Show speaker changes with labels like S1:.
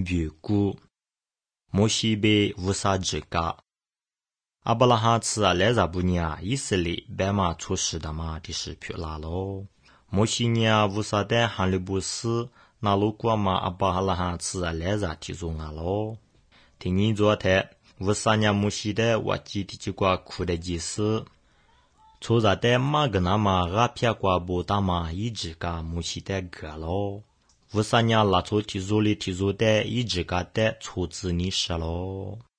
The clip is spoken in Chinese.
S1: 预估。摩西被乌撒之家。阿伯拉罕吃来扎布尼亚以色列白马出世的嘛的是皮拉喽。摩西尼亚乌撒的汉利布斯那路过嘛阿伯拉罕吃来扎提中啊喽。听你昨天乌撒尼亚摩西的我记的几挂苦的意思。出在的马格那嘛阿撇挂布达嘛一直个摩西的歌喽。乌撒尼亚拉出提出的一直个的出自你是喽。